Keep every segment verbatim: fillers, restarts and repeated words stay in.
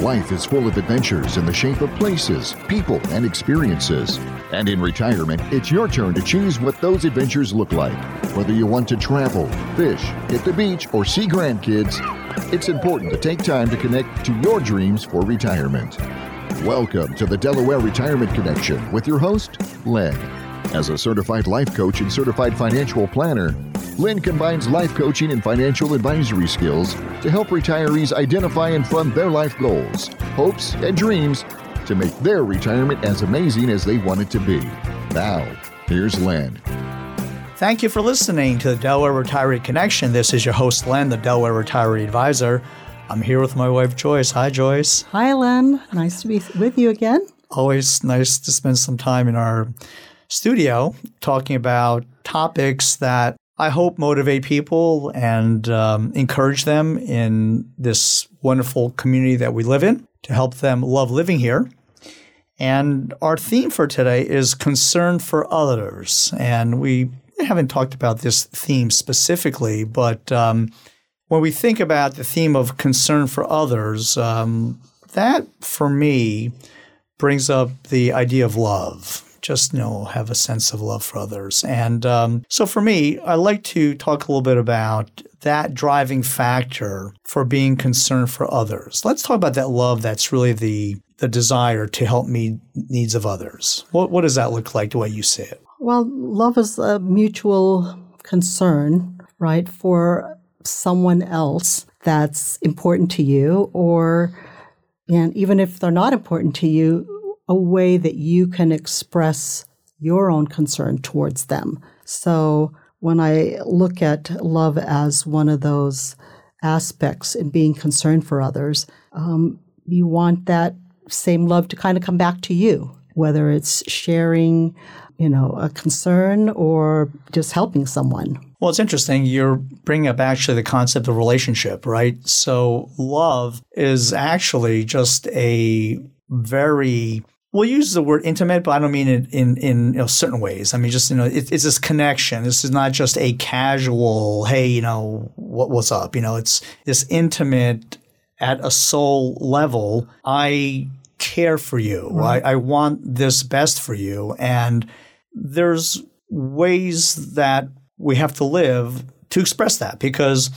Life is full of adventures in the shape of places, people, and experiences. And in retirement, it's your turn to choose what those adventures look like. Whether you want to travel, fish, hit the beach, or see grandkids, it's important to take time to connect to your dreams for retirement. Welcome to the Delaware Retirement Connection with your host, Len. As a certified life coach and certified financial planner, Len combines life coaching and financial advisory skills to help retirees identify and fund their life goals, hopes, and dreams to make their retirement as amazing as they want it to be. Now, here's Len. Thank you for listening to the Delaware Retiree Connection. This is your host, Len, the Delaware Retiree Advisor. I'm here with my wife, Joyce. Hi, Joyce. Hi, Len. Nice to be with you again. Always nice to spend some time in our studio talking about topics that I hope motivate people and um, encourage them in this wonderful community that we live in to help them love living here. And our theme for today is concern for others. And we haven't talked about this theme specifically, but um, when we think about the theme of concern for others, um, that for me brings up the idea of love. Just, you know, have a sense of love for others. And um, so for me, I like to talk a little bit about that driving factor for being concerned for others. Let's talk about that love that's really the the desire to help meet needs of others. What what does that look like the way you see it? Well, love is a mutual concern, right, for someone else that's important to you, or, and even if they're not important to you, a way that you can express your own concern towards them. So when I look at love as one of those aspects in being concerned for others, um, you want that same love to kind of come back to you, whether it's sharing, you know, a concern or just helping someone. Well, it's interesting. You're bringing up actually the concept of relationship, right? So love is actually just a very We'll use the word intimate, but I don't mean it in, in you know, certain ways. I mean, just, you know, it, it's this connection. This is not just a casual, hey, you know, what, what's up? You know, it's this intimate at a soul level. I care for you. Right. I, I want this best for you. And there's ways that we have to live to express that, because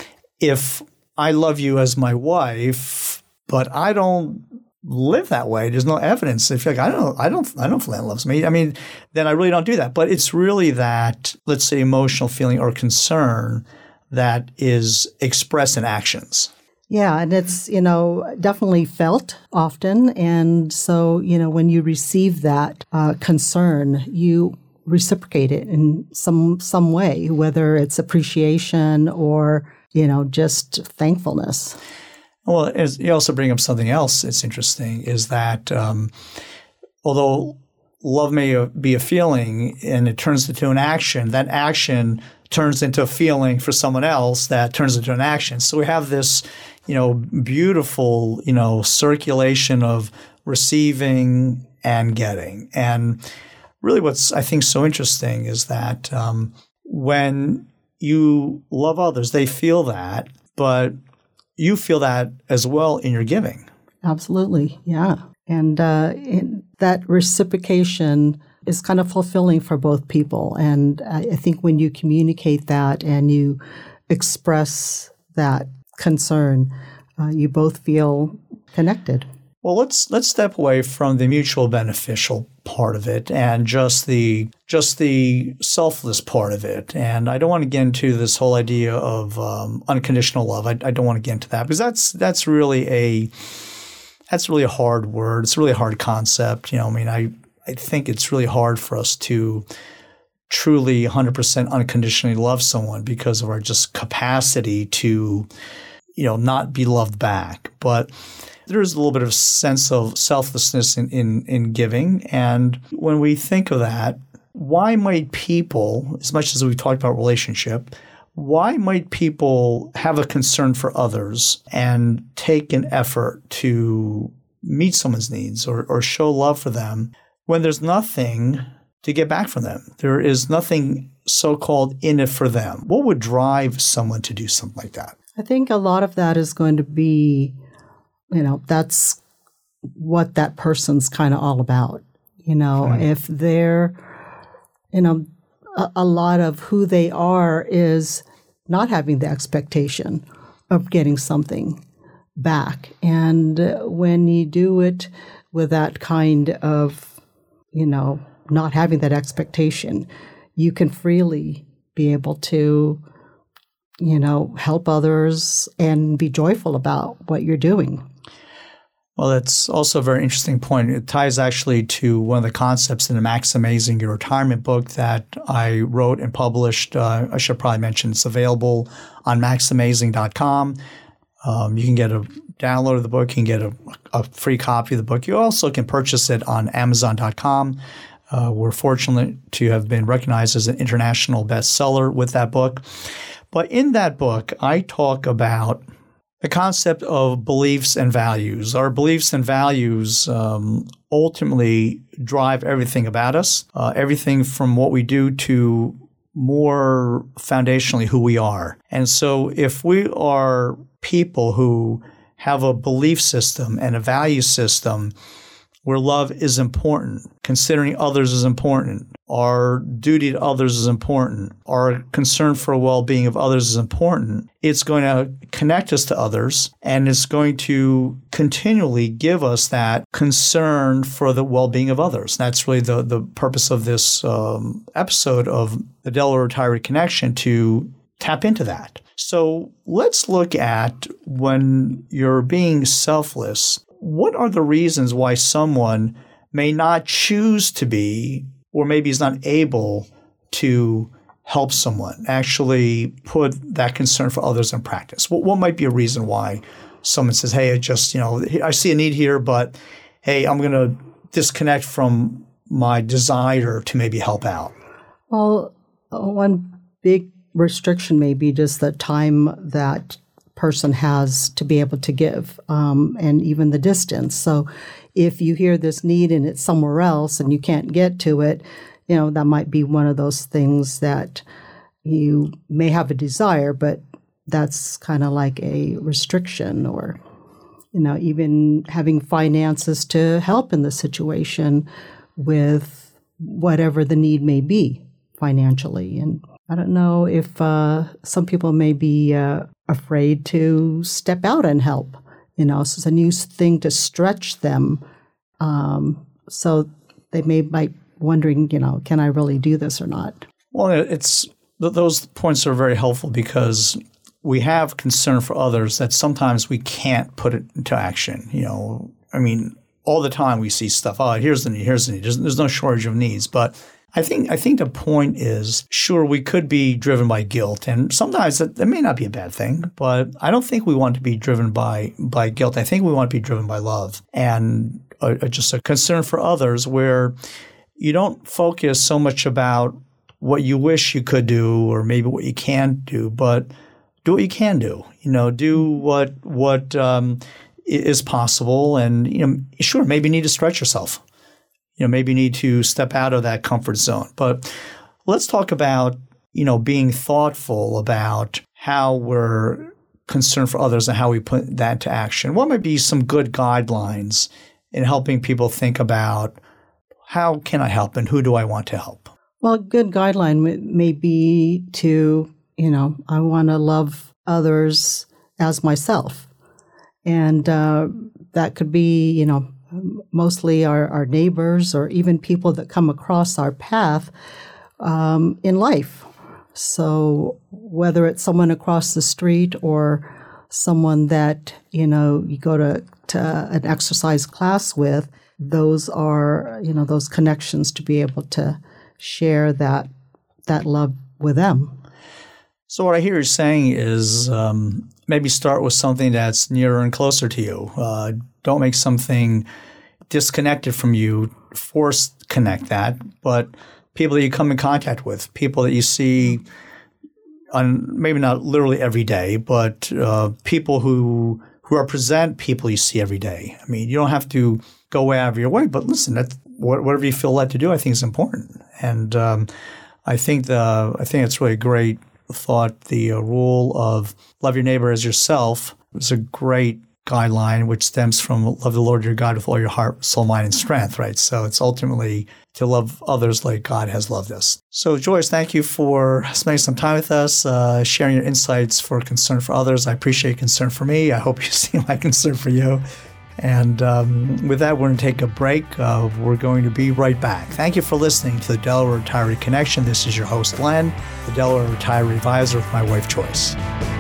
if I love you as my wife, but I don't live that way, there's no evidence. If you're like, I don't, I don't, I don't feel that loves me, I mean, then I really don't do that. But it's really that, let's say, emotional feeling or concern that is expressed in actions. Yeah, and it's, you know, definitely felt often. And so, you know, when you receive that uh, concern, you reciprocate it in some some way, whether it's appreciation or, you know, just thankfulness. Well, as you also bring up something else that's interesting is that um, although love may be a feeling and it turns into an action, that action turns into a feeling for someone else that turns into an action. So we have this, you know, beautiful, you know, circulation of receiving and getting. And really what's, I think, so interesting is that um, when you love others, they feel that, but you feel that as well in your giving. Absolutely, yeah. And uh, in, that reciprocation is kind of fulfilling for both people. And I think when you communicate that and you express that concern, uh, you both feel connected. Well, let's let's step away from the mutual beneficial part of it and just the just the selfless part of it. And I don't want to get into this whole idea of um, unconditional love. I, I don't want to get into that because that's that's really a that's really a hard word. It's really a hard concept. You know, I mean, I I think it's really hard for us to truly one hundred percent unconditionally love someone because of our just capacity to, you know, not be loved back. But there's a little bit of sense of selflessness in, in, in giving. And when we think of that, why might people, as much as we've talked about relationship, why might people have a concern for others and take an effort to meet someone's needs or, or show love for them when there's nothing to get back from them? There is nothing so-called in it for them. What would drive someone to do something like that? I think a lot of that is going to be you know, that's what that person's kind of all about. You know, okay. If they're, you know, a, a lot of who they are is not having the expectation of getting something back. And when you do it with that kind of, you know, not having that expectation, you can freely be able to, you know, help others and be joyful about what you're doing. Well, that's also a very interesting point. It ties actually to one of the concepts in the Maximizing Your Retirement book that I wrote and published. Uh, I should probably mention it's available on maximizing dot com. Um, you can get a download of the book. You can get a, a free copy of the book. You also can purchase it on amazon dot com. Uh, we're fortunate to have been recognized as an international bestseller with that book. But in that book, I talk about the concept of beliefs and values. Our beliefs and values um, ultimately drive everything about us, uh, everything from what we do to more foundationally who we are. And so if we are people who have a belief system and a value system where love is important, considering others is important, our duty to others is important, our concern for the well-being of others is important, it's going to connect us to others, and it's going to continually give us that concern for the well-being of others. That's really the, the purpose of this um, episode of the Delaware Retiree Connection, to tap into that. So let's look at when you're being selfless, what are the reasons why someone may not choose to be, or maybe is not able to help someone actually put that concern for others in practice? What, what might be a reason why someone says, hey, I just, you know, I see a need here, but hey, I'm going to disconnect from my desire to maybe help out? Well, one big restriction may be just the time that person has to be able to give, um, and even the distance. So if you hear this need and it's somewhere else and you can't get to it, you know, that might be one of those things that you may have a desire, but that's kind of like a restriction. Or, you know, even having finances to help in the situation with whatever the need may be financially. And I don't know if uh, some people may be uh, afraid to step out and help. You know, so it's a new thing to stretch them. Um, so they may be wondering, you know, can I really do this or not? Well, it's those points are very helpful because we have concern for others that sometimes we can't put it into action. You know, I mean, all the time we see stuff. Oh, here's the need. Here's the need. There's, there's no shortage of needs, but I think I think the point is, sure, we could be driven by guilt, and sometimes that, that may not be a bad thing, but I don't think we want to be driven by by guilt. I think we want to be driven by love and a, a, just a concern for others where you don't focus so much about what you wish you could do or maybe what you can't do, but do what you can do. You know, do what what um, is possible, and you know, sure, maybe you need to stretch yourself. You know, maybe you need to step out of that comfort zone. But let's talk about, you know, being thoughtful about how we're concerned for others and how we put that into action. What might be some good guidelines in helping people think about how can I help and who do I want to help? Well, a good guideline may be to, you know, I want to love others as myself. And uh, that could be, you know, mostly our, our neighbors or even people that come across our path um, in life. So whether it's someone across the street or someone that, you know, you go to, to an exercise class with, those are, you know, those connections to be able to share that that love with them. So what I hear you saying is um, maybe start with something that's nearer and closer to you. Uh, don't make something disconnected from you, force connect that, but people that you come in contact with, people that you see on maybe not literally every day, but uh, people who who represent people you see every day. I mean, you don't have to go way out of your way, but listen, that's, whatever you feel led to do, I think is important. And um, I think the I think it's really a great thought. The uh, rule of love your neighbor as yourself is a great guideline, which stems from love the Lord your God with all your heart, soul, mind, and strength, right? So it's ultimately to love others like God has loved us. So Joyce, thank you for spending some time with us, uh, sharing your insights for concern for others. I appreciate concern for me. I hope you see my concern for you. And um, with that, we're going to take a break. Uh, we're going to be right back. Thank you for listening to the Delaware Retiree Connection. This is your host, Len, the Delaware Retiree Advisor with my wife, Joyce.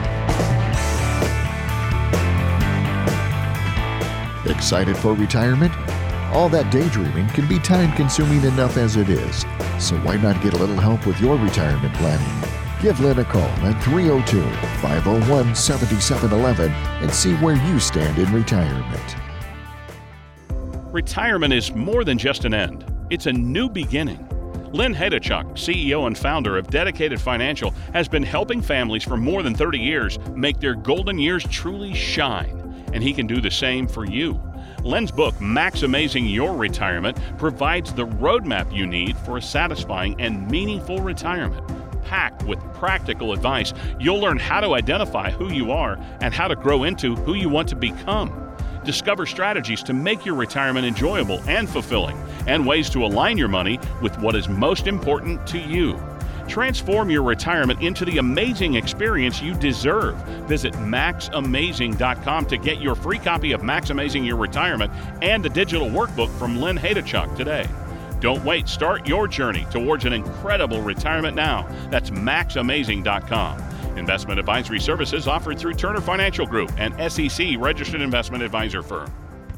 Excited for retirement? All that daydreaming can be time-consuming enough as it is. So why not get a little help with your retirement planning? Give Len a call at three oh two, five oh one, seven seven one one and see where you stand in retirement. Retirement is more than just an end. It's a new beginning. Len Hedachuk, C E O and founder of Dedicated Financial, has been helping families for more than thirty years make their golden years truly shine. And he can do the same for you. Len's book, Maximizing Your Retirement, provides the roadmap you need for a satisfying and meaningful retirement. Packed with practical advice, you'll learn how to identify who you are and how to grow into who you want to become. Discover strategies to make your retirement enjoyable and fulfilling, and ways to align your money with what is most important to you. Transform your retirement into the amazing experience you deserve. Visit max amazing dot com to get your free copy of Maximizing Your Retirement and the digital workbook from Len Hedachuk today. Don't wait. Start your journey towards an incredible retirement now. That's max amazing dot com. Investment advisory services offered through Turner Financial Group, an S E C registered investment advisor firm.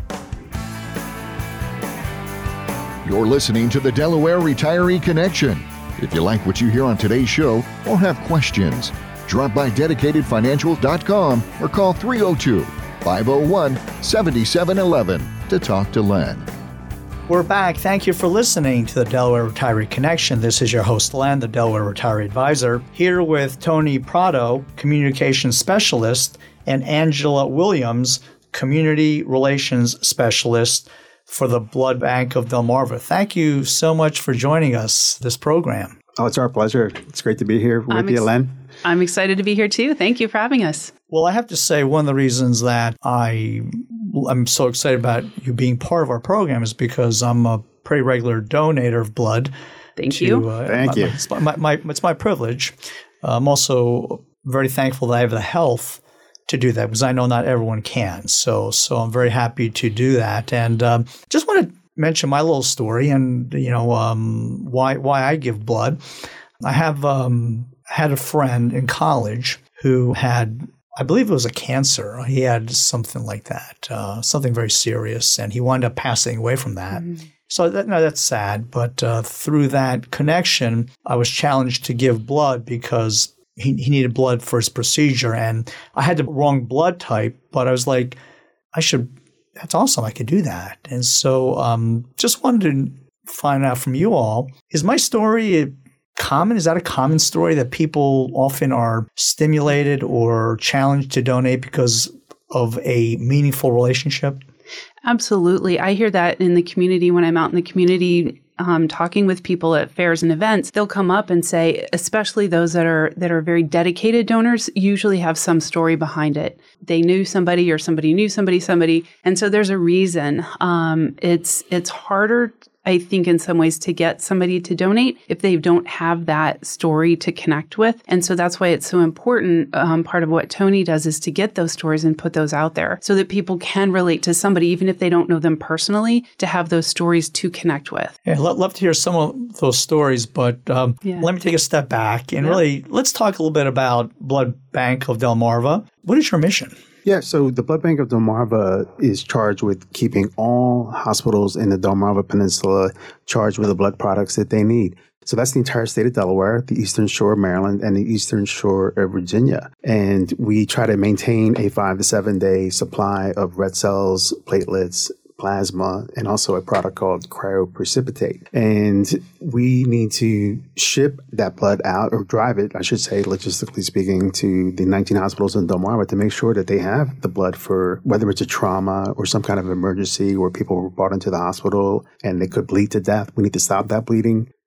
You're listening to the Delaware Retiree Connection. If you like what you hear on today's show or have questions, drop by dedicated financial dot com or call three oh two, five oh one, seven seven one one to talk to Len. We're back. Thank you for listening to the Delaware Retiree Connection. This is your host, Len, the Delaware Retiree Advisor, here with Tony Prado, Communications Specialist, and Angela Williams, Community Relations Specialist for the Blood Bank of Delmarva. Thank you so much for joining us this program. Oh, it's our pleasure. It's great to be here with I'm you, ex- Len. I'm excited to be here too. Thank you for having us. Well, I have to say one of the reasons that I, I'm so excited about you being part of our program is because I'm a pretty regular donator of blood. Thank to, you. Uh, Thank my, you. It's my, my, it's my privilege. Uh, I'm also very thankful that I have the health to do that because I know not everyone can. So, so I'm very happy to do that. And um, just want to mention my little story and, you know, um, why why I give blood. I have um, had a friend in college who had, I believe it was a cancer. He had something like that, uh, something very serious, and he wound up passing away from that. Mm-hmm. So that, no, that's sad. But uh, through that connection, I was challenged to give blood because he, he needed blood for his procedure. And I had the wrong blood type, but I was like, I should, that's awesome. I could do that. And so um, just wanted to find out from you all, is my story common? Is that a common story that people often are stimulated or challenged to donate because of a meaningful relationship? Absolutely. I hear that in the community when I'm out in the community um, talking with people at fairs and events. They'll come up and say, especially those that are that are very dedicated donors, usually have some story behind it. They knew somebody or somebody knew somebody, somebody. And so there's a reason. Um, it's it's harder, I think, in some ways to get somebody to donate if they don't have that story to connect with. And so that's why it's so important. Um, part of what Tony does is to get those stories and put those out there so that people can relate to somebody, even if they don't know them personally, to have those stories to connect with. Yeah, I'd love to hear some of those stories, but um, yeah. let me take a step back and yeah. really let's talk a little bit about Blood Bank of Delmarva. What is your mission? Yeah, so the Blood Bank of Delmarva is charged with keeping all hospitals in the Delmarva Peninsula charged with the blood products that they need. So that's the entire state of Delaware, the Eastern Shore of Maryland, and the Eastern Shore of Virginia. And we try to maintain a five to seven day supply of red cells, platelets, plasma, and also a product called cryoprecipitate. And we need to ship that blood out, or drive it, I should say, logistically speaking, to the nineteen hospitals in Delmarva to make sure that they have the blood for whether it's a trauma or some kind of emergency where people were brought into the hospital and they could bleed to death. We need to stop that bleeding.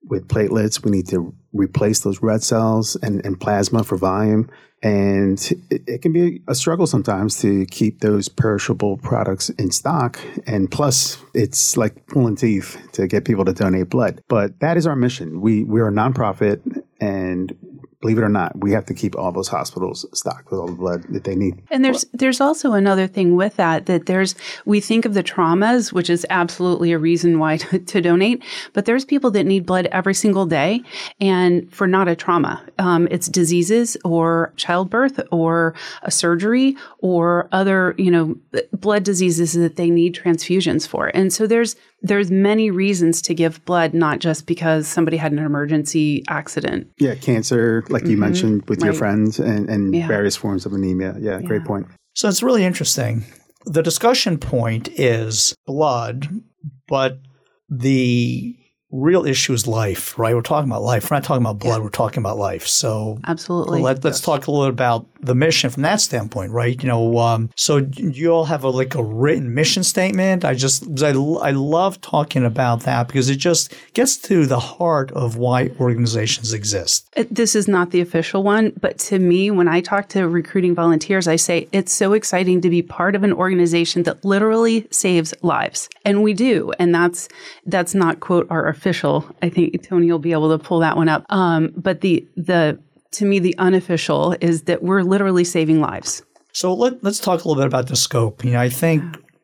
with platelets. We need to replace those red cells and, and plasma for volume. And it, it can be a struggle sometimes to keep those perishable products in stock. And plus, it's like pulling teeth to get people to donate blood. But that is our mission. We, we're a nonprofit, and believe it or not, we have to keep all those hospitals stocked with all the blood that they need. And there's there's also another thing with that, that there's, we think of the traumas, which is absolutely a reason why to, to donate, but there's people that need blood every single day, and for not a trauma. Um, it's diseases or childbirth or a surgery or other, you know, blood diseases that they need transfusions for. And so there's There's many reasons to give blood, not just because somebody had an emergency accident. Yeah, cancer, like you mm-hmm. mentioned with right. your friends, and, and yeah. various forms of anemia. Yeah, yeah, great point. So it's really interesting. The discussion point is blood, but the real issue is life, right? We're talking about life. We're not talking about blood. Yeah. We're talking about life. So absolutely. Let, let's yes. talk a little bit about the mission from that standpoint, right? You know, um, so you all have a like a written mission statement. I just I, I love talking about that because it just gets to the heart of why organizations exist. It, this is not the official one, but to me, when I talk to recruiting volunteers, I say it's so exciting to be part of an organization that literally saves lives, and we do. And that's that's not quote our official. I think Tony will be able to pull that one up. Um, but the the to me, the unofficial is that we're literally saving lives. So let, let's talk a little bit about the scope. You know, I think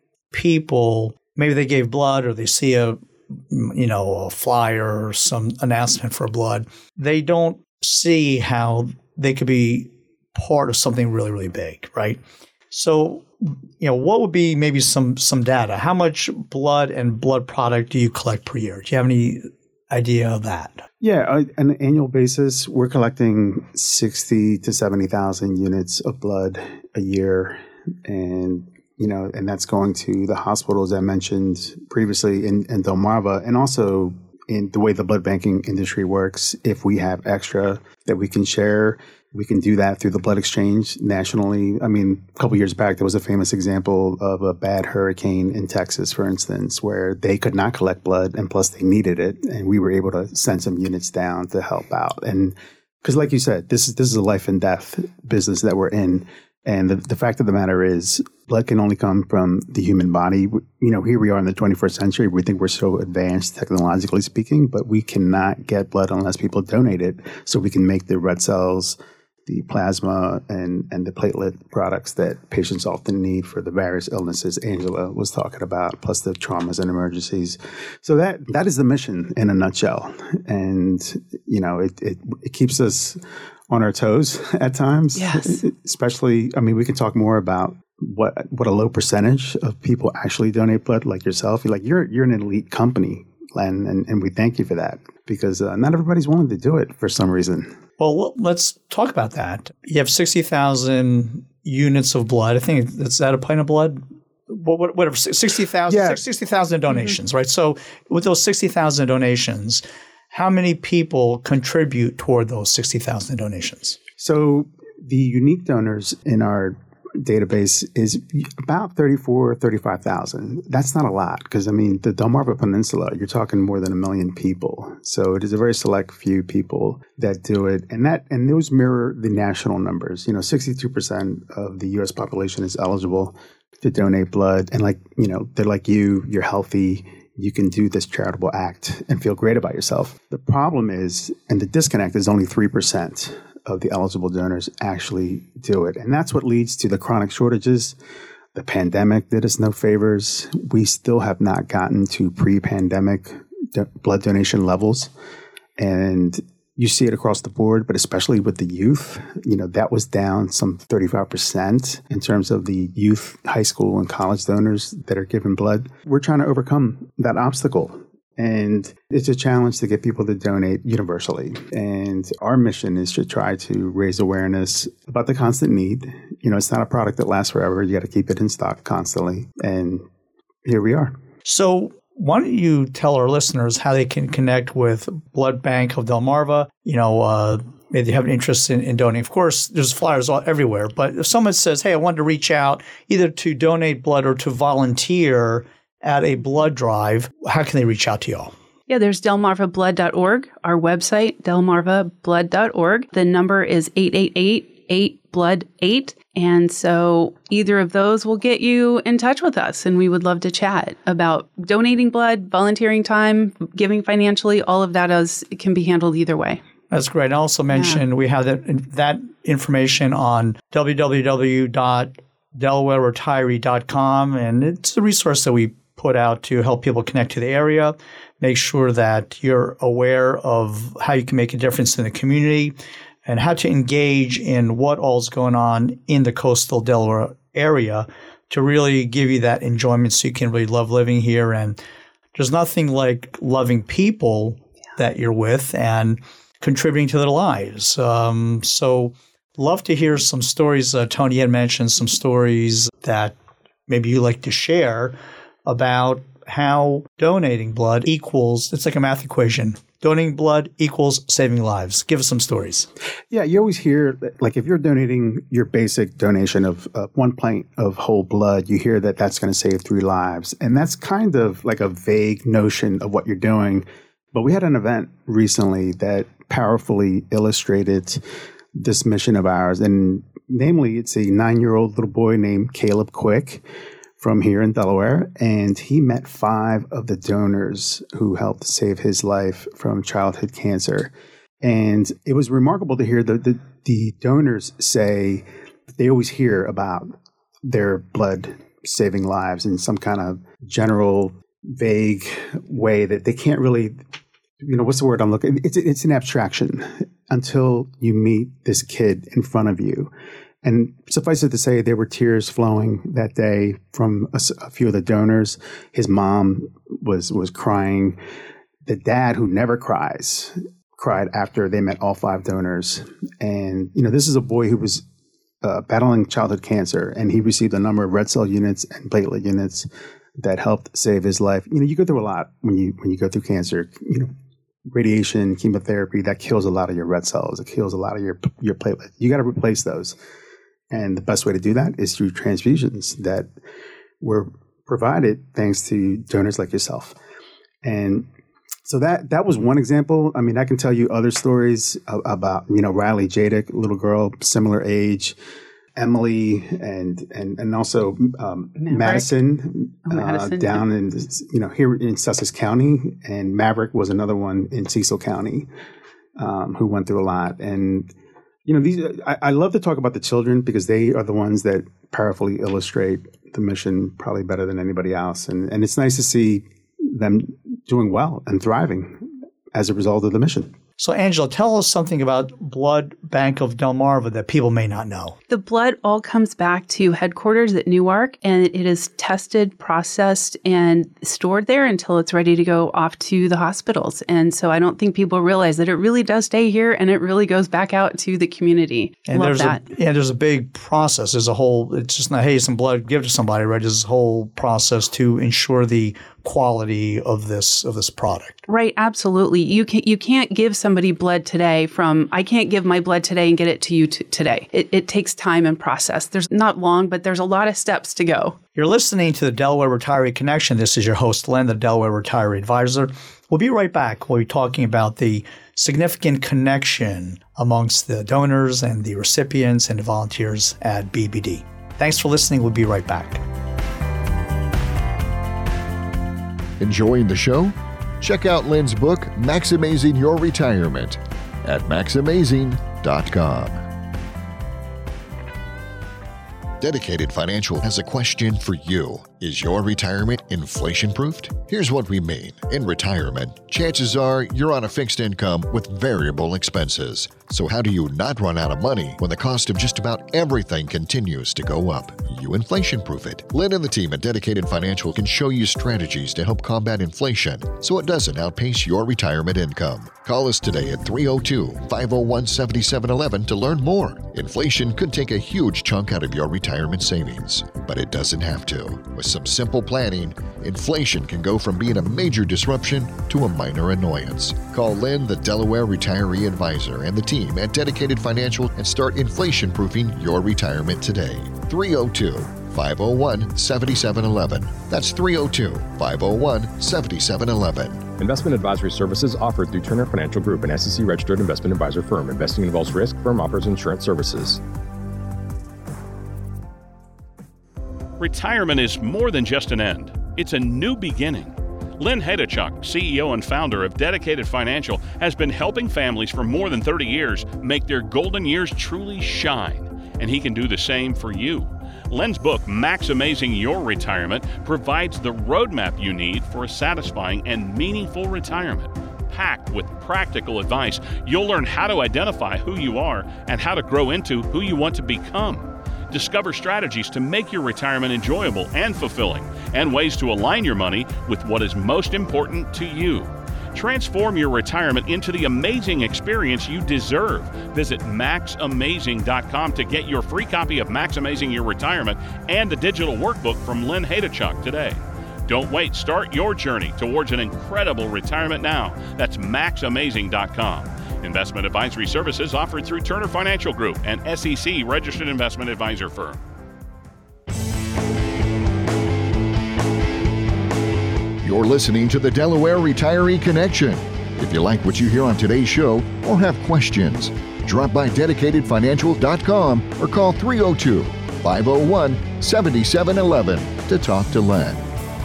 people, maybe they gave blood or they see a, you know, a flyer or some announcement for blood. They don't see how they could be part of something really, really big, right? So, you know, what would be maybe some some data? How much blood and blood product do you collect per year? Do you have any idea of that? Yeah, on an annual basis, we're collecting sixty to seventy thousand units of blood a year, and you know, and that's going to the hospitals I mentioned previously in, in Delmarva, and also in the way the blood banking industry works. If we have extra that we can share, we can do that through the blood exchange nationally. I mean, a couple years back, there was a famous example of a bad hurricane in Texas, for instance, where they could not collect blood, and plus they needed it, and we were able to send some units down to help out. And because, like you said, this is this is a life and death business that we're in. And the, the fact of the matter is, blood can only come from the human body. You know, here we are in the twenty-first century. We think we're so advanced technologically speaking, but we cannot get blood unless people donate it, so we can make the red cells, the plasma, and, and the platelet products that patients often need for the various illnesses Angela was talking about, plus the traumas and emergencies. So that that is the mission in a nutshell. And, you know, it, it, it keeps us on our toes at times. Yes. Especially, I mean, we can talk more about what what a low percentage of people actually donate blood, like yourself. You're like, you're you're an elite company, Len, and, and we thank you for that, because uh, not everybody's willing to do it for some reason. Well, let's talk about that. You have sixty thousand units of blood. I think, is that a pint of blood? Whatever, sixty thousand yeah. sixty thousand donations, mm-hmm. right? So with those sixty thousand donations, how many people contribute toward those sixty thousand donations? So the unique donors in our database is about thirty-four, thirty-five thousand. That's not a lot, because, I mean, the Delmarva Peninsula, you're talking more than a million people. So it is a very select few people that do it. And that and those mirror the national numbers. You know, sixty-two percent of the U S population is eligible to donate blood. And like, you know, they're like you, you're healthy, you can do this charitable act and feel great about yourself. The problem is, and the disconnect is, only three percent of the eligible donors actually do it. And that's what leads to the chronic shortages. The pandemic did us no favors. We still have not gotten to pre-pandemic do- blood donation levels. And you see it across the board, but especially with the youth, you know, that was down some thirty-five percent in terms of the youth, high school and college donors that are given blood. We're trying to overcome that obstacle. And it's a challenge to get people to donate universally. And our mission is to try to raise awareness about the constant need. You know, it's not a product that lasts forever. You got to keep it in stock constantly. And here we are. So why don't you tell our listeners how they can connect with Blood Bank of Delmarva? You know, uh, maybe they have an interest in, in donating. Of course, there's flyers all, everywhere. But if someone says, hey, I wanted to reach out either to donate blood or to volunteer at a blood drive, how can they reach out to y'all? Yeah, there's delmarva blood dot org, our website, delmarva blood dot org. The number is eight eight eight, eight, blood eight. And so either of those will get you in touch with us, and we would love to chat about donating blood, volunteering time, giving financially. All of that is, can be handled either way. That's great. I also mentioned yeah. we have that, that information on w w w dot delaware retiree dot com, and it's a resource that we put out to help people connect to the area, make sure that you're aware of how you can make a difference in the community, and how to engage in what all is going on in the coastal Delaware area to really give you that enjoyment so you can really love living here. And there's nothing like loving people yeah. that you're with and contributing to their lives. Um, so love to hear some stories. Uh, Tony had mentioned some stories that maybe you like to share about how donating blood equals, it's like a math equation. Donating blood equals saving lives. Give us some stories. Yeah, you always hear, like if you're donating your basic donation of uh, one pint of whole blood, you hear that that's going to save three lives. And that's kind of like a vague notion of what you're doing. But we had an event recently that powerfully illustrated this mission of ours. And namely, it's a nine-year-old little boy named Caleb Quick from here in Delaware, and he met five of the donors who helped save his life from childhood cancer. And it was remarkable to hear the, the, the donors say that they always hear about their blood saving lives in some kind of general, vague way that they can't really, you know, what's the word I'm looking? It's, it's an abstraction until you meet this kid in front of you. And suffice it to say, there were tears flowing that day from a, a few of the donors. His mom was was crying. The dad, who never cries, cried after they met all five donors. And, you know, this is a boy who was uh, battling childhood cancer, and he received a number of red cell units and platelet units that helped save his life. You know, you go through a lot when you when you go through cancer. You know, radiation, chemotherapy, that kills a lot of your red cells. It kills a lot of your your platelets. You got to replace those. And the best way to do that is through transfusions that were provided thanks to donors like yourself. And so that that was one example. I mean, I can tell you other stories about, you know, Riley Jadick, little girl, similar age, Emily, and and and also um, Madison, oh, Madison uh, down in, you know, here in Sussex County. And Maverick was another one in Cecil County um, who went through a lot. And you know, these I, I love to talk about the children because they are the ones that powerfully illustrate the mission probably better than anybody else. And and it's nice to see them doing well and thriving as a result of the mission. So, Angela, tell us something about Blood Bank of Delmarva that people may not know. The blood all comes back to headquarters at Newark, and it is tested, processed, and stored there until it's ready to go off to the hospitals. And so I don't think people realize that it really does stay here, and it really goes back out to the community. And Love there's that. A, yeah, there's a big process. There's a whole, it's just not, hey, some blood, give it to somebody, right? There's a whole process to ensure the quality of this of this product. Right, absolutely. You can you can't give somebody blood today from I can't give my blood today and get it to you t- today. It, it takes time and process. There's not long, but there's a lot of steps to go. You're listening to the Delaware Retiree Connection. This is your host, Len, the Delaware Retiree Advisor. We'll be right back. We'll be talking about the significant connection amongst the donors and the recipients and the volunteers at B B D. Thanks for listening. We'll be right back. Enjoying the show? Check out Len's book, Maximizing Your Retirement, at max amazing dot com. Dedicated Financial has a question for you. Is your retirement inflation-proofed? Here's what we mean. In retirement, chances are you're on a fixed income with variable expenses. So how do you not run out of money when the cost of just about everything continues to go up? You inflation-proof it. Lynn and the team at Dedicated Financial can show you strategies to help combat inflation so it doesn't outpace your retirement income. Call us today at three oh two, five oh one, seven seven one one to learn more. Inflation could take a huge chunk out of your retirement savings, but it doesn't have to. With some simple planning, inflation can go from being a major disruption to a minor annoyance. Call Lynn, the Delaware Retiree Advisor, and the team at Dedicated Financial and start inflation-proofing your retirement today. three oh two, five oh one, seven seven one one. That's three oh two, five oh one, seven seven one one. Investment advisory services offered through Turner Financial Group, an S E C-registered investment advisor firm. Investing involves risk. Firm offers insurance services. Retirement is more than just an end. It's a new beginning. Len Hedachuk, C E O and founder of Dedicated Financial, has been helping families for more than thirty years make their golden years truly shine, and he can do the same for you. Len's book, Maximizing Your Retirement, provides the roadmap you need for a satisfying and meaningful retirement. Packed with practical advice, you'll learn how to identify who you are and how to grow into who you want to become. Discover strategies to make your retirement enjoyable and fulfilling, and ways to align your money with what is most important to you. Transform your retirement into the amazing experience you deserve. Visit max amazing dot com to get your free copy of Maximizing Your Retirement and the digital workbook from Len Hedachuk today. Don't wait. Start your journey towards an incredible retirement now. That's max amazing dot com. Investment advisory services offered through Turner Financial Group, an S E C-registered investment advisor firm. You're listening to the Delaware Retiree Connection. If you like what you hear on today's show or have questions, drop by dedicated financial dot com or call three oh two, five oh one, seven seven one one to talk to Len.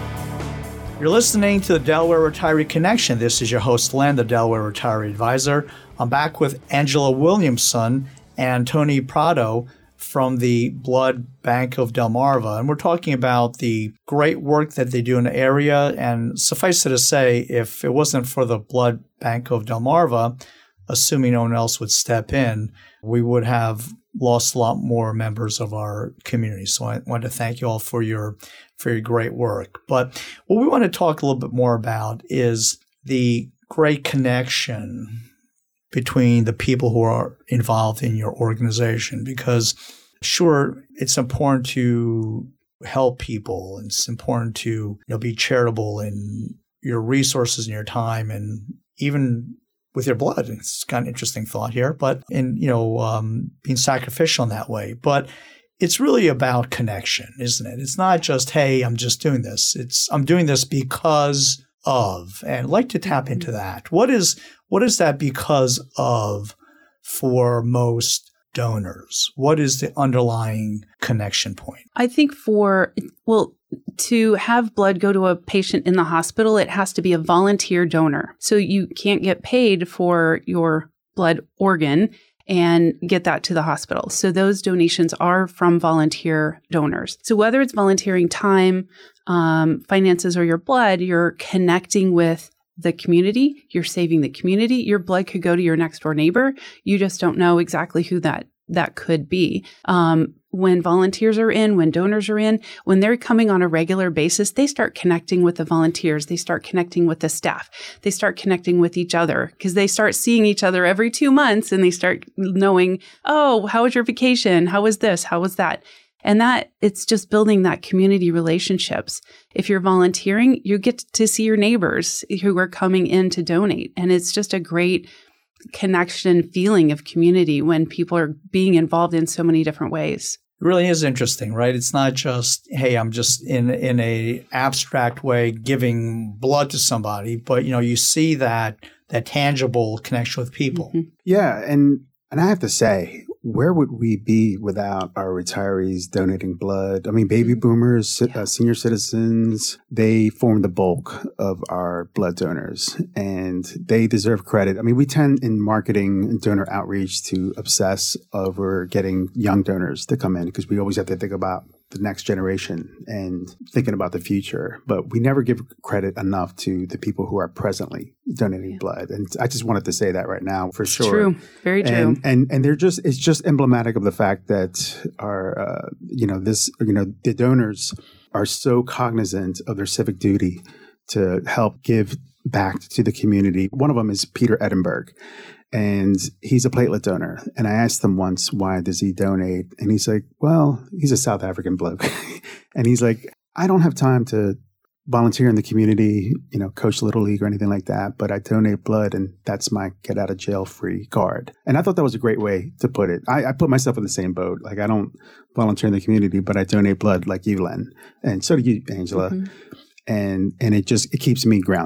You're listening to the Delaware Retiree Connection. This is your host, Len, the Delaware Retiree Advisor. I'm back with Angela Williamson and Tony Prado from the Blood Bank of Delmarva. And we're talking about the great work that they do in the area. And suffice it to say, if it wasn't for the Blood Bank of Delmarva, assuming no one else would step in, we would have lost a lot more members of our community. So I want to thank you all for your for your great work. But what we want to talk a little bit more about is the great connection between the people who are involved in your organization. Because sure, it's important to help people, and it's important to you know, be charitable in your resources and your time, and even with your blood. It's kind of an interesting thought here, but in, you know, um, being sacrificial in that way. But it's really about connection, isn't it? It's not just, hey, I'm just doing this. It's, I'm doing this because of, and I'd like to tap into that. What is, what is that because of for most donors? What is the underlying connection point? I think for, well, to have blood go to a patient in the hospital, it has to be a volunteer donor. So you can't get paid for your blood organ and get that to the hospital. So those donations are from volunteer donors. So whether it's volunteering time, um, finances, or your blood, you're connecting with the community, you're saving the community. Your blood could go to your next door neighbor. You just don't know exactly who that that could be. Um, when volunteers are in, when donors are in, when they're coming on a regular basis, they start connecting with the volunteers. They start connecting with the staff. They start connecting with each other because they start seeing each other every two months and they start knowing, oh, how was your vacation? How was this? How was that? And that it's just building that community relationships. If you're volunteering, you get to see your neighbors who are coming in to donate. And it's just a great connection feeling of community when people are being involved in so many different ways. It really is interesting, right? It's not just, hey, I'm just in in a abstract way giving blood to somebody, but you know, you see that that tangible connection with people. Mm-hmm. Yeah, and and I have to say, where would we be without our retirees donating blood? I mean, baby boomers, yeah. uh, senior citizens, they form the bulk of our blood donors, and they deserve credit. I mean, we tend in marketing and donor outreach to obsess over getting young donors to come in because we always have to think about the next generation and thinking about the future. But we never give credit enough to the people who are presently donating yeah. blood. And I just wanted to say that right now for it's sure. True. Very true. And, and and they're just it's just emblematic of the fact that our uh, you know this you know the donors are so cognizant of their civic duty to help give back to the community. One of them is Peter Edinburgh. And he's a platelet donor. And I asked him once, why does he donate? And he's like, well, he's a South African bloke. And he's like, I don't have time to volunteer in the community, you know, coach Little League or anything like that, but I donate blood and that's my get out of jail free card. And I thought that was a great way to put it. I, I put myself in the same boat. Like I don't volunteer in the community, but I donate blood like you, Len. And so do you, Angela. Mm-hmm. And and it just, it keeps me grounded.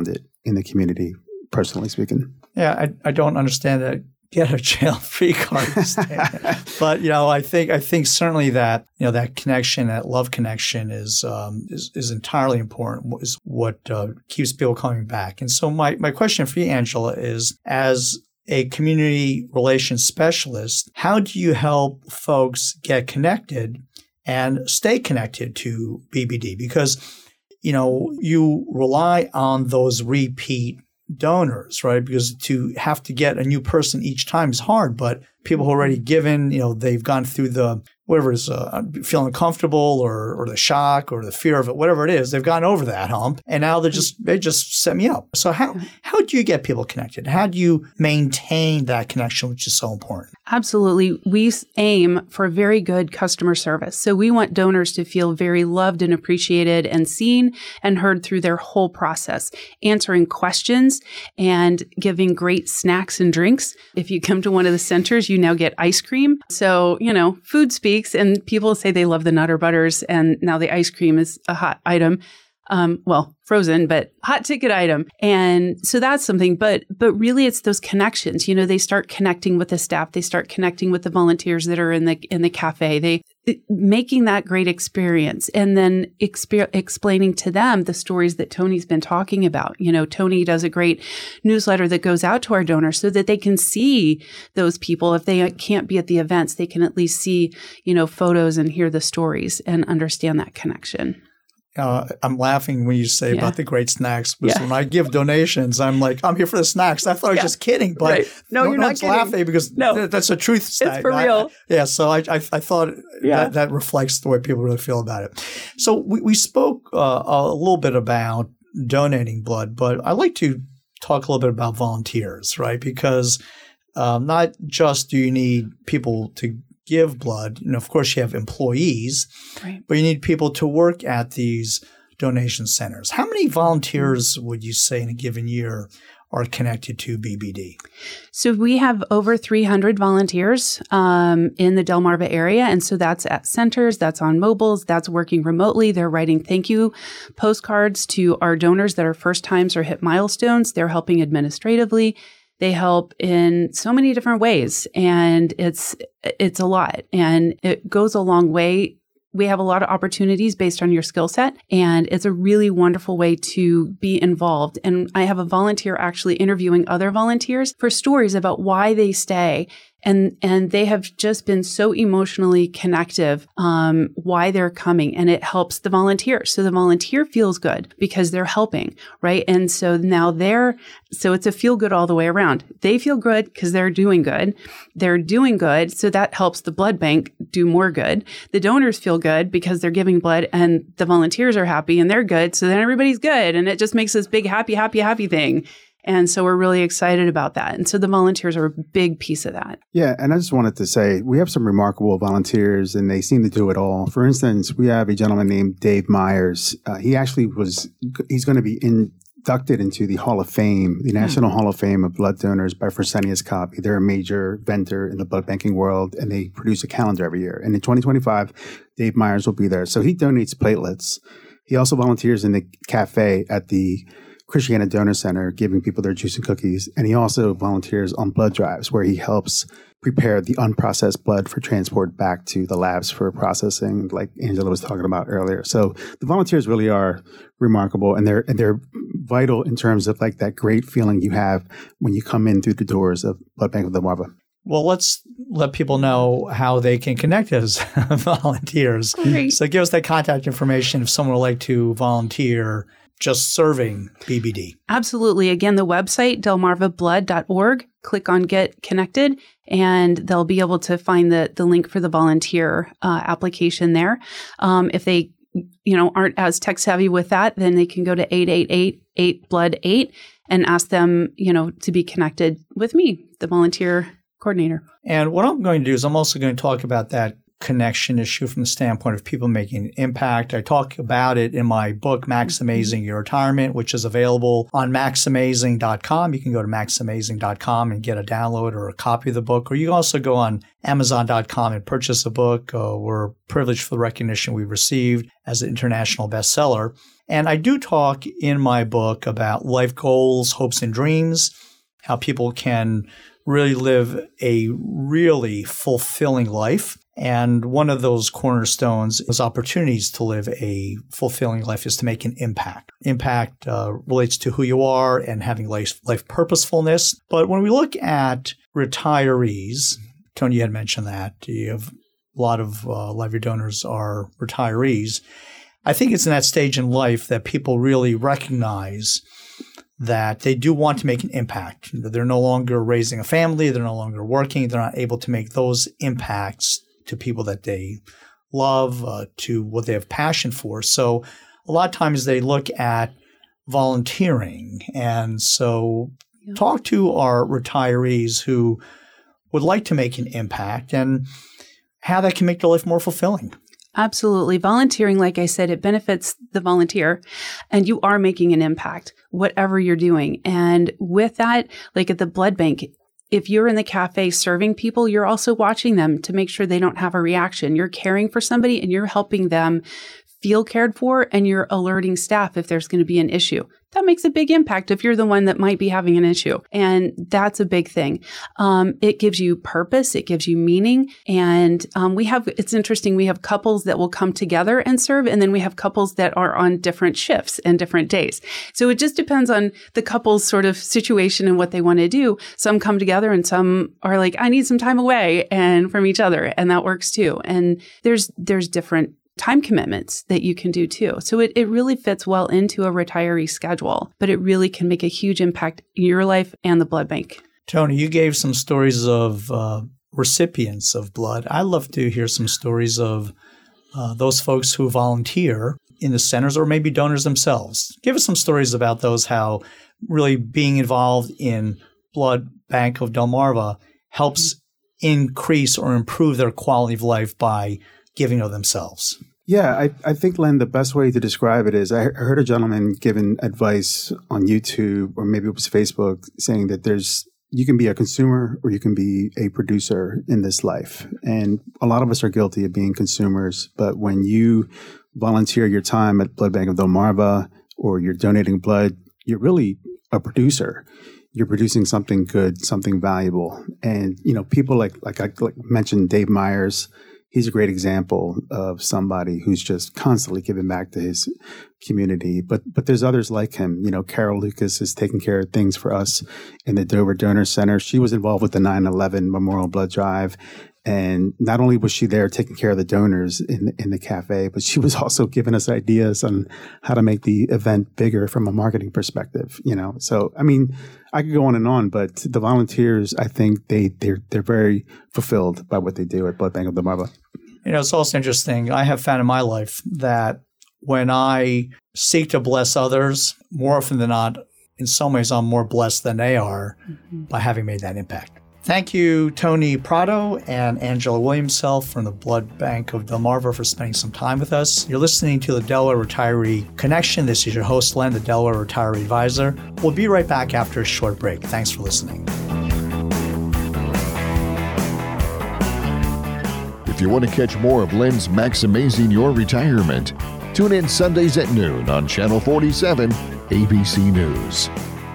in the community, personally speaking. Yeah, I, I don't understand that get a jail free card stand. But you know, I think I think certainly that you know that connection, that love connection, is um, is, is entirely important. Is what uh, keeps people coming back. And so my my question for you, Angela, is as a community relations specialist, how do you help folks get connected and stay connected to B B D? Because you know you rely on those repeat donors, right? Because to have to get a new person each time is hard, but people who are already given, you know, they've gone through the, whatever is uh, feeling uncomfortable or, or the shock or the fear of it, whatever it is, they've gone over that hump and now they're just, they just set me up. So how, how do you get people connected? How do you maintain that connection, which is so important? Absolutely. We aim for very good customer service. So we want donors to feel very loved and appreciated and seen and heard through their whole process, answering questions and giving great snacks and drinks. If you come to one of the centers, you now get ice cream. So, you know, food speaks and people say they love the Nutter Butters and now the ice cream is a hot item. Um, well, frozen, but hot ticket item. And so that's something, but, but really it's those connections, you know, they start connecting with the staff, they start connecting with the volunteers that are in the, in the cafe, they it, making that great experience and then exper- explaining to them the stories that Tony's been talking about. You know, Tony does a great newsletter that goes out to our donors so that they can see those people. If they can't be at the events, they can at least see, you know, photos and hear the stories and understand that connection. Uh, I'm laughing when you say Yeah. about the great snacks because Yeah. when I give donations, I'm like, I'm here for the snacks. I thought I was Yeah. just kidding, but Right. No, no you're not one's kidding. laughing because No. th- that's a truth. It's for I- real. I, yeah, so I, I, I thought Yeah. that, that reflects the way people really feel about it. So we, we spoke uh, a little bit about donating blood, but I'd like to talk a little bit about volunteers, right? Because um, not just do you need people to give blood, and of course you have employees, Right. but you need people to work at these donation centers. How many volunteers would you say in a given year are connected to B B D? So we have over three hundred volunteers um, in the Delmarva area. And so that's at centers, that's on mobiles, that's working remotely. They're writing thank you postcards to our donors that are first times or hit milestones. They're helping administratively. They help in so many different ways. And it's it's a lot. And it goes a long way. We have a lot of opportunities based on your skill set, and it's a really wonderful way to be involved. And I have a volunteer actually interviewing other volunteers for stories about why they stay. And and they have just been so emotionally connective, um, why they're coming. And it helps the volunteer. So the volunteer feels good because they're helping, right? And so now they're, so it's a feel good all the way around. They feel good because they're doing good. They're doing good. So that helps the blood bank do more good. The donors feel good because they're giving blood and the volunteers are happy and they're good. So then everybody's good. And it just makes this big, happy, happy, happy thing. And so we're really excited about that. And so the volunteers are a big piece of that. Yeah, and I just wanted to say we have some remarkable volunteers, and they seem to do it all. For instance, we have a gentleman named Dave Myers. Uh, he actually was, he's going to be inducted into the Hall of Fame, the National Hall of Fame of Blood Donors by Fresenius Kabi. They're a major vendor in the blood banking world, and they produce a calendar every year. And in twenty twenty-five, Dave Myers will be there. So he donates platelets. He also volunteers in the cafe at the Christiana Donor Center, giving people their juice and cookies. And he also volunteers on blood drives where he helps prepare the unprocessed blood for transport back to the labs for processing, like Angela was talking about earlier. So the volunteers really are remarkable, and they're and they're vital in terms of like that great feeling you have when you come in through the doors of Blood Bank of Delmarva. Well, let's let people know how they can connect as volunteers. Great. So give us that contact information if someone would like to volunteer just serving B B D. Absolutely. Again, the website, delmarva blood dot org. Click on Get Connected, and they'll be able to find the, the link for the volunteer uh, application there. Um, if they you know, aren't as tech savvy with that, then they can go to eight eight eight, eight blood eight and ask them, you know, to be connected with me, the volunteer coordinator. And what I'm going to do is I'm also going to talk about that connection issue from the standpoint of people making an impact. I talk about it in my book, Maximazing Your Retirement, which is available on max amazing dot com. You can go to max amazing dot com and get a download or a copy of the book, or you can also go on amazon dot com and purchase a book. Uh, we're privileged for the recognition we've received as an international bestseller. And I do talk in my book about life goals, hopes, and dreams, how people can really live a really fulfilling life. And one of those cornerstones is opportunities to live a fulfilling life is to make an impact. Impact uh, relates to who you are and having life, life purposefulness. But when we look at retirees, Tony, you had mentioned that. You have a lot of, uh, a lot of your donors are retirees. I think it's in that stage in life that people really recognize that they do want to make an impact. They're no longer raising a family. They're no longer working. They're not able to make those impacts to people that they love, uh, to what they have passion for. So a lot of times they look at volunteering. And so yeah. talk to our retirees who would like to make an impact and how that can make their life more fulfilling. Absolutely. Volunteering, like I said, it benefits the volunteer and you are making an impact, whatever you're doing. And with that, like at the blood bank, if you're in the cafe serving people, you're also watching them to make sure they don't have a reaction. You're caring for somebody and you're helping them feel cared for, and you're alerting staff if there's going to be an issue. That makes a big impact if you're the one that might be having an issue. And that's a big thing. Um, it gives you purpose. It gives you meaning. And um, we have, it's interesting, we have couples that will come together and serve, and then we have couples that are on different shifts and different days. So it just depends on the couple's sort of situation and what they want to do. Some come together and some are like, I need some time away and from each other. And that works too. And there's, there's different time commitments that you can do too. So it, it really fits well into a retiree schedule, but it really can make a huge impact in your life and the blood bank. Tony, you gave some stories of uh, recipients of blood. I'd love to hear some stories of uh, those folks who volunteer in the centers or maybe donors themselves. Give us some stories about those, how really being involved in Blood Bank of Delmarva helps increase or improve their quality of life by giving of themselves. Yeah, I, I think, Len, the best way to describe it is I heard a gentleman giving advice on YouTube, or maybe it was Facebook, saying that there's you can be a consumer or you can be a producer in this life. And a lot of us are guilty of being consumers. But when you volunteer your time at Blood Bank of Delmarva or you're donating blood, you're really a producer. You're producing something good, something valuable. And, you know, people like, like I like mentioned Dave Myers. He's a great example of somebody who's just constantly giving back to his community. But but there's others like him. You know, Carol Lucas is taking care of things for us in the Dover Donor Center. She was involved with the nine eleven Memorial Blood Drive. And not only was she there taking care of the donors in, in the cafe, but she was also giving us ideas on how to make the event bigger from a marketing perspective, you know. So, I mean, I could go on and on, but the volunteers, I think they, they're, they're very fulfilled by what they do at Blood Bank of Delmarva. You know, it's also interesting. I have found in my life that when I seek to bless others, more often than not, in some ways, I'm more blessed than they are mm-hmm. by having made that impact. Thank you, Tony Prado and Angela Williams-Self from the Blood Bank of Delmarva for spending some time with us. You're listening to the Delaware Retiree Connection. This is your host, Len, the Delaware Retiree Advisor. We'll be right back after a short break. Thanks for listening. If you want to catch more of Len's Maximizing Your Retirement, tune in Sundays at noon on Channel forty-seven, A B C News.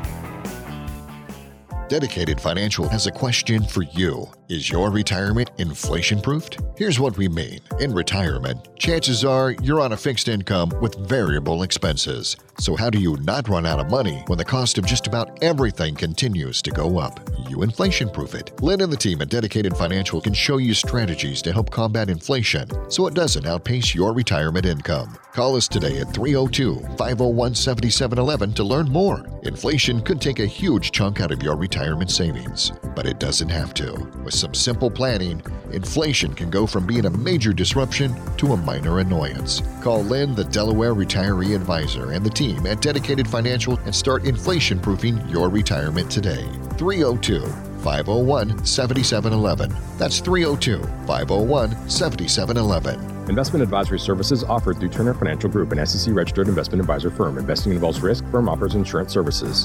Dedicated Financial has a question for you. Is your retirement inflation-proofed? Here's what we mean. In retirement, chances are you're on a fixed income with variable expenses. So how do you not run out of money when the cost of just about everything continues to go up? You inflation-proof it. Lynn and the team at Dedicated Financial can show you strategies to help combat inflation so it doesn't outpace your retirement income. Call us today at three oh two, five oh one, seven seven one one to learn more. Inflation could take a huge chunk out of your retirement savings, but it doesn't have to. With some simple planning, inflation can go from being a major disruption to a minor annoyance. Call Lynn, the Delaware Retiree Advisor, and the team at Dedicated Financial and start inflation-proofing your retirement today. three oh two, five oh one, seven seven one one. That's three oh two, five oh one, seven seven one one. Investment advisory services offered through Turner Financial Group, an S E C-registered investment advisor firm. Investing involves risk. Firm offers insurance services.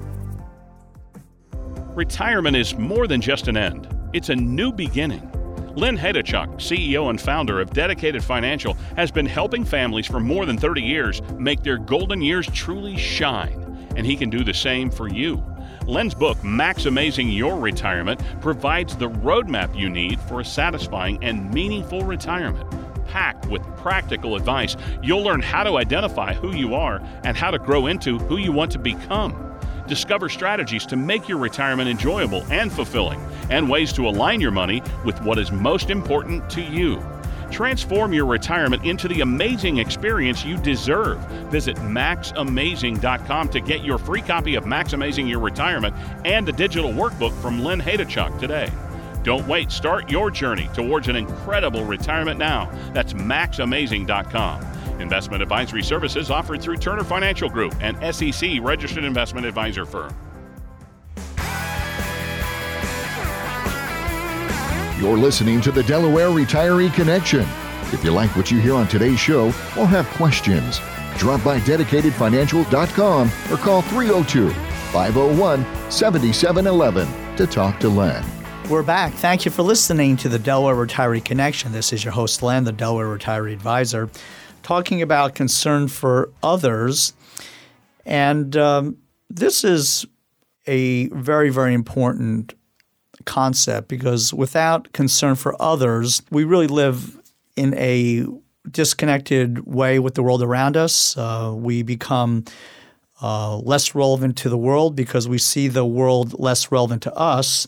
Retirement is more than just an end. It's a new beginning. Lynn Hedachuk, C E O and founder of Dedicated Financial, has been helping families for more than thirty years make their golden years truly shine, and he can do the same for you. Lynn's book, Maximizing Your Retirement, provides the roadmap you need for a satisfying and meaningful retirement. Packed with practical advice, you'll learn how to identify who you are and how to grow into who you want to become. Discover strategies to make your retirement enjoyable and fulfilling, and ways to align your money with what is most important to you. Transform your retirement into the amazing experience you deserve. Visit max amazing dot com to get your free copy of Maximizing Your Retirement and the digital workbook from Lynn Hedachuk today. Don't wait. Start your journey towards an incredible retirement now. That's max amazing dot com. Investment advisory services offered through Turner Financial Group, an S E C registered investment advisor firm. You're listening to the Delaware Retiree Connection. If you like what you hear on today's show or have questions, drop by dedicated financial dot com or call three oh two, five oh one, seven seven one one to talk to Len. We're back. Thank you for listening to the Delaware Retiree Connection. This is your host, Len, the Delaware Retiree Advisor, talking about concern for others. And um, this is a very, very important concept, because without concern for others, we really live in a disconnected way with the world around us. Uh, we become uh, less relevant to the world because we see the world less relevant to us.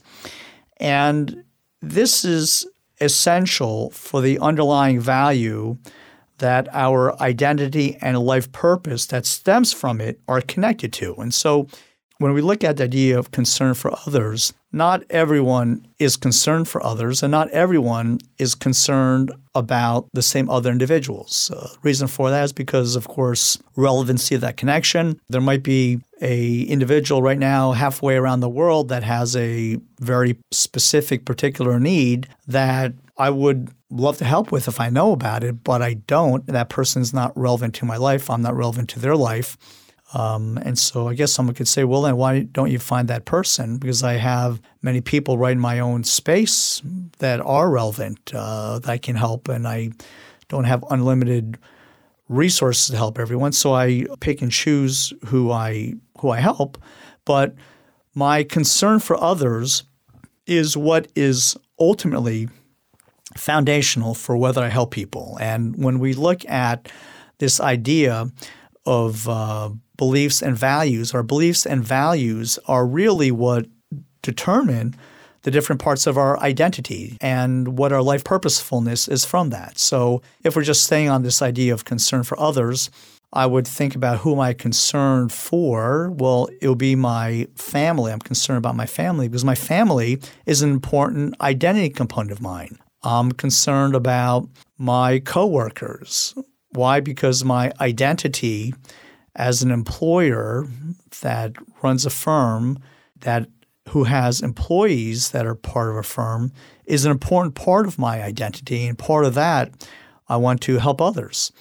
And this is essential for the underlying value that our identity and life purpose that stems from it are connected to. And so when we look at the idea of concern for others, not everyone is concerned for others, and not everyone is concerned about the same other individuals. Uh, reason for that is because, of course, relevancy of that connection. There might be a individual right now halfway around the world that has a very specific particular need that I would love to help with if I know about it, but I don't. That person's not relevant to my life. I'm not relevant to their life. Um, and so I guess someone could say, well, then why don't you find that person? Because I have many people right in my own space that are relevant, uh, that I can help, and I don't have unlimited resources to help everyone. So I pick and choose who I who I help. But my concern for others is what is ultimately foundational for whether I help people. And when we look at this idea of uh, beliefs and values, our beliefs and values are really what determine the different parts of our identity and what our life purposefulness is from that. So if we're just staying on this idea of concern for others, I would think about who am I concerned for? Well, it will be my family. I'm concerned about my family because my family is an important identity component of mine. I'm concerned about my coworkers. Why? Because my identity as an employer that runs a firm that who has employees that are part of a firm is an important part of my identity, and part of that I want to help others.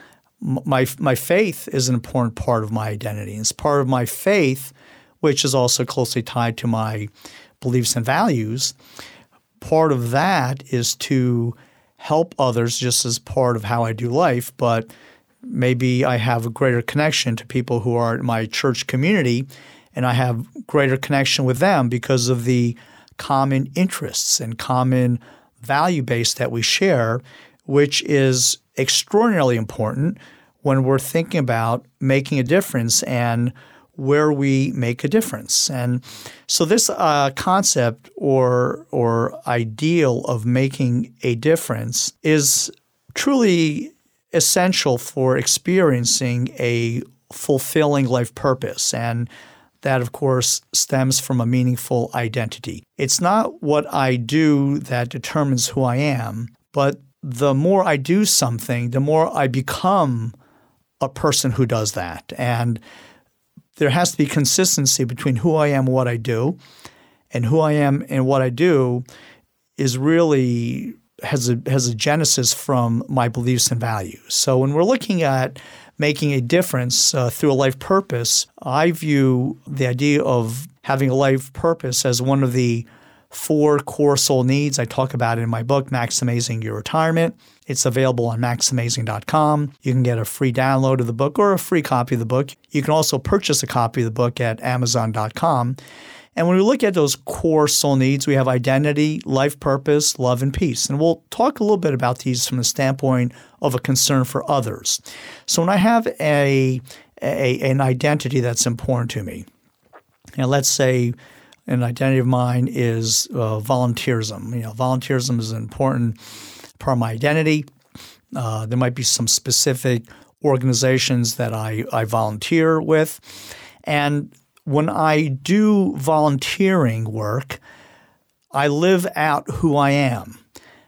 My my faith is an important part of my identity. It's part of my faith, which is also closely tied to my beliefs and values. Part of that is to help others just as part of how I do life, but maybe I have a greater connection to people who are in my church community, and I have greater connection with them because of the common interests and common value base that we share, which is extraordinarily important when we're thinking about making a difference and where we make a difference. And so this uh, concept or or ideal of making a difference is truly essential for experiencing a fulfilling life purpose. And that, of course, stems from a meaningful identity. It's not what I do that determines who I am, but the more I do something, the more I become a person who does that. And there has to be consistency between who I am and what I do. And who I am and what I do is really has a has a genesis from my beliefs and values. So when we're looking at making a difference uh, through a life purpose, I view the idea of having a life purpose as one of the four core soul needs. I talk about it in my book, Maximizing Your Retirement. It's available on maximizing dot com. You can get a free download of the book or a free copy of the book. You can also purchase a copy of the book at amazon dot com. And when we look at those core soul needs, we have identity, life purpose, love, and peace. And we'll talk a little bit about these from the standpoint of a concern for others. So when I have a, a an identity that's important to me, and let's say an identity of mine is uh, volunteerism. You know, volunteerism is an important part of my identity. Uh, there might be some specific organizations that I, I volunteer with. And when I do volunteering work, I live out who I am.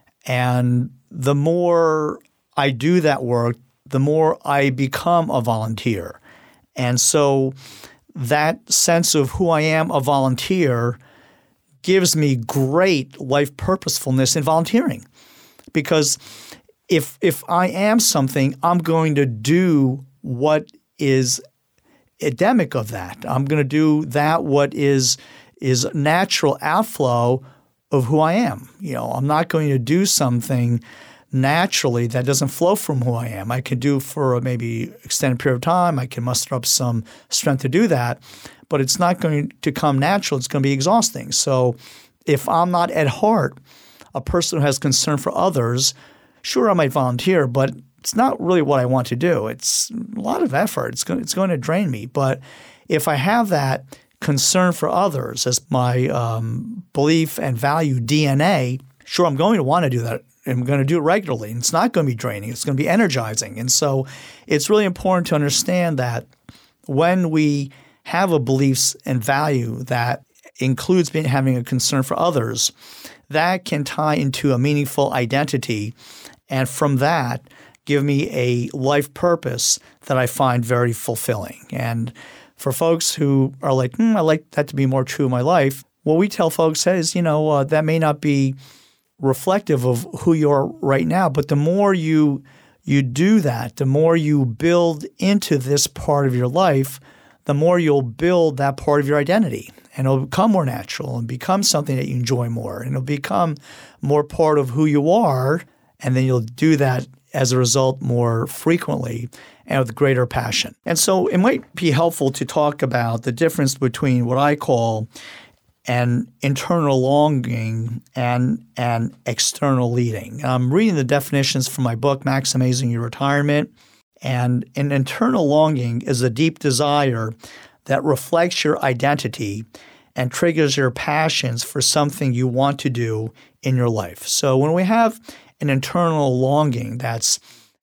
And the more I do that work, the more I become a volunteer. And so that sense of who I am, a volunteer, gives me great life purposefulness in volunteering. Because if if I am something, I'm going to do what is endemic of that. I'm going to do that what is is natural outflow of who I am. You know, I'm not going to do something naturally that doesn't flow from who I am. I can do for a maybe extended period of time. I can muster up some strength to do that, but it's not going to come natural. It's going to be exhausting. So if I'm not at heart a person who has concern for others, sure, I might volunteer, but it's not really what I want to do. It's a lot of effort. It's going, it's going to drain me. But if I have that concern for others as my um, belief and value D N A, sure, I'm going to want to do that. I'm going to do it regularly. And it's not going to be draining. It's going to be energizing. And so it's really important to understand that when we have a beliefs and value that includes being, having a concern for others, that can tie into a meaningful identity. And from that, give me a life purpose that I find very fulfilling. And for folks who are like, hmm, I like that to be more true in my life, what we tell folks is, you know, uh, that may not be reflective of who you are right now, but the more you you do that, the more you build into this part of your life, the more you'll build that part of your identity. And it'll become more natural and become something that you enjoy more. And it'll become more part of who you are. And then you'll do that as a result more frequently and with greater passion. And so it might be helpful to talk about the difference between what I call an internal longing and an external leading. I'm reading the definitions from my book, Maximizing Your Retirement. And an internal longing is a deep desire that reflects your identity and triggers your passions for something you want to do in your life. So when we have an internal longing, that's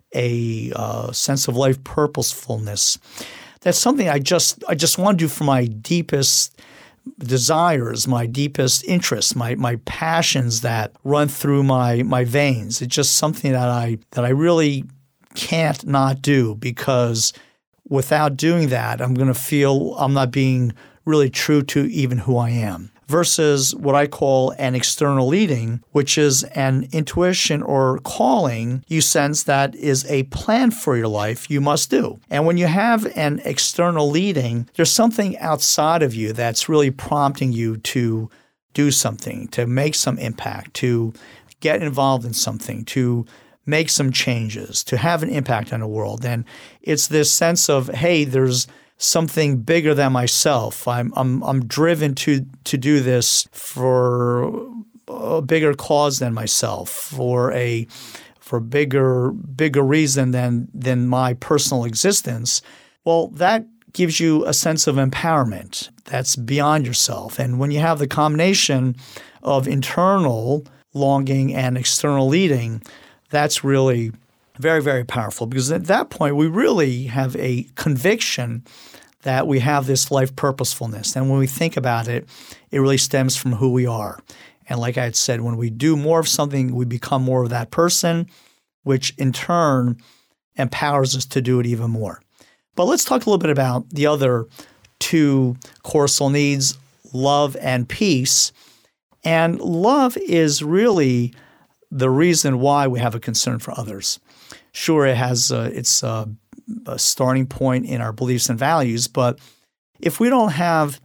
a uh, sense of life purposefulness, that's something I just I just want to do for my deepest desires, my deepest interests, my my passions that run through my my veins. It's just something that I that I really can't not do, because without doing that, I'm going to feel I'm not being really true to even who I am. Versus what I call an external leading, which is an intuition or calling you sense that is a plan for your life you must do. And when you have an external leading, there's something outside of you that's really prompting you to do something, to make some impact, to get involved in something, to make some changes, to have an impact on the world. And it's this sense of, hey, there's something bigger than myself. I'm I'm I'm driven to to do this for a bigger cause than myself, for a for bigger bigger reason than than my personal existence. Well, that gives you a sense of empowerment that's beyond yourself. And when you have the combination of internal longing and external leading, that's really very, very powerful, because at that point we really have a conviction that we have this life purposefulness. And when we think about it, it really stems from who we are. And like I had said, when we do more of something, we become more of that person, which in turn empowers us to do it even more. But let's talk a little bit about the other two core soul needs, love and peace. And love is really the reason why we have a concern for others. Sure, it has uh, its uh, a starting point in our beliefs and values, but if we don't have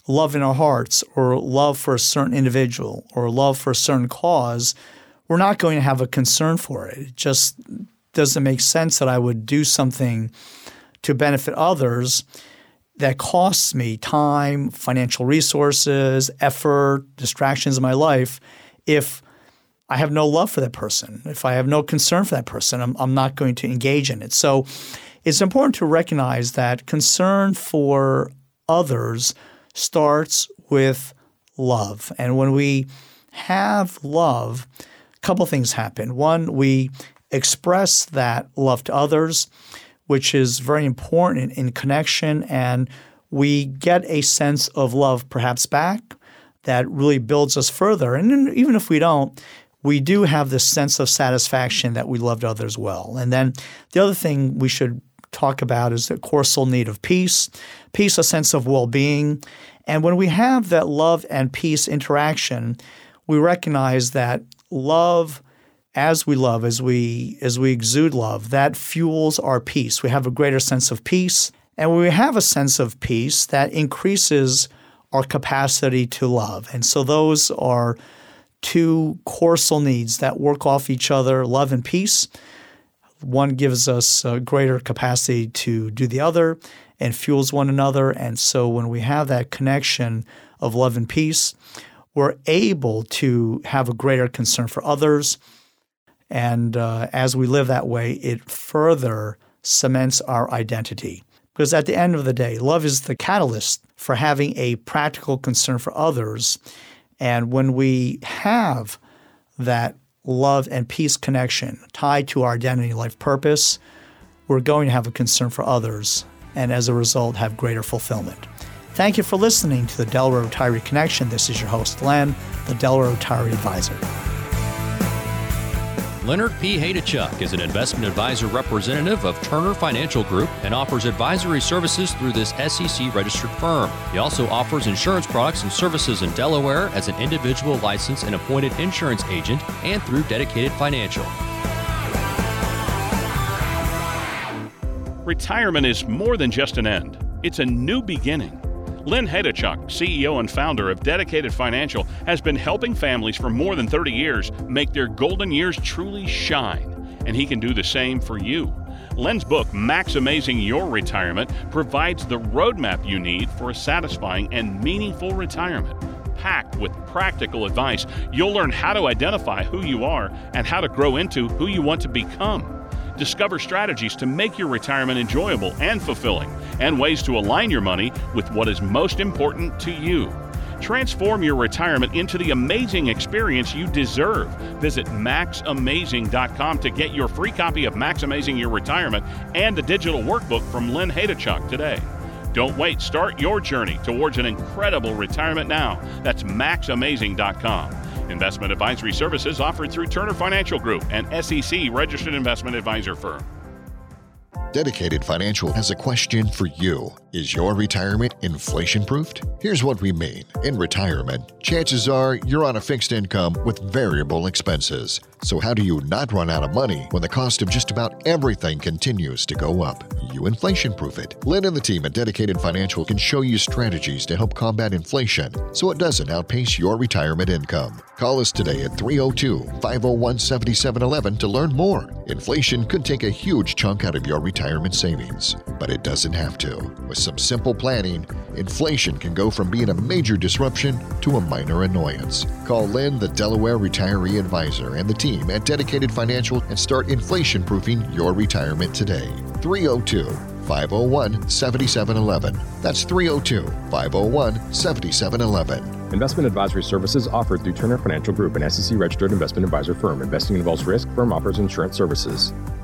love in our hearts or love for a certain individual or love for a certain cause, we're not going to have a concern for it. It just doesn't make sense that I would do something to benefit others that costs me time, financial resources, effort, distractions in my life if I have no love for that person. If I have no concern for that person, I'm, I'm not going to engage in it. So it's important to recognize that concern for others starts with love. And when we have love, a couple things happen. One, we express that love to others, which is very important in, in connection, and we get a sense of love perhaps back that really builds us further. And even if we don't, we do have this sense of satisfaction that we loved others well. And then the other thing we should talk about is the coursal need of peace, peace, a sense of well-being. And when we have that love and peace interaction, we recognize that love, as we love, as we as we exude love, that fuels our peace. We have a greater sense of peace. And when we have a sense of peace, that increases our capacity to love. And so those are two coursal needs that work off each other, love and peace. One gives us a greater capacity to do the other and fuels one another. And so when we have that connection of love and peace, we're able to have a greater concern for others. And uh, as we live that way, it further cements our identity. Because at the end of the day, love is the catalyst for having a practical concern for others. And when we have that love and peace connection tied to our identity and life purpose, we're going to have a concern for others and as a result have greater fulfillment. Thank you for listening to the Delaware Retiree Connection. This is your host, Len, the Delaware Retiree Advisor. Leonard P. Haydachuk is an investment advisor representative of Turner Financial Group and offers advisory services through this S E C-registered firm. He also offers insurance products and services in Delaware as an individual licensed and appointed insurance agent and through Dedicated Financial. Retirement is more than just an end. It's a new beginning. Len Haydachuk, C E O and founder of Dedicated Financial, has been helping families for more than thirty years make their golden years truly shine, and he can do the same for you. Len's book, Maximizing Your Retirement, provides the roadmap you need for a satisfying and meaningful retirement. Packed with practical advice, you'll learn how to identify who you are and how to grow into who you want to become. Discover strategies to make your retirement enjoyable and fulfilling, and ways to align your money with what is most important to you. Transform your retirement into the amazing experience you deserve. Visit max amazing dot com to get your free copy of Maximizing Your Retirement and the digital workbook from Len Haydachuk today. Don't wait. Start your journey towards an incredible retirement now. That's max amazing dot com. Investment advisory services offered through Turner Financial Group, an S E C-registered investment advisor firm. Dedicated Financial has a question for you. Is your retirement inflation-proofed? Here's what we mean. In retirement, chances are you're on a fixed income with variable expenses. So how do you not run out of money when the cost of just about everything continues to go up? You inflation-proof it. Lynn and the team at Dedicated Financial can show you strategies to help combat inflation so it doesn't outpace your retirement income. Call us today at three oh two, five oh one, seven seven one one to learn more. Inflation could take a huge chunk out of your retirement savings, but it doesn't have to. With some simple planning, inflation can go from being a major disruption to a minor annoyance. Call Lynn, the Delaware Retiree Advisor, and the team at Dedicated Financial and start inflation-proofing your retirement today. three oh two, five oh one, seven seven one one. That's three oh two, five oh one, seven seven one one. Investment advisory services offered through Turner Financial Group, an S E C-registered investment advisor firm. Investing involves risk. Firm offers insurance services.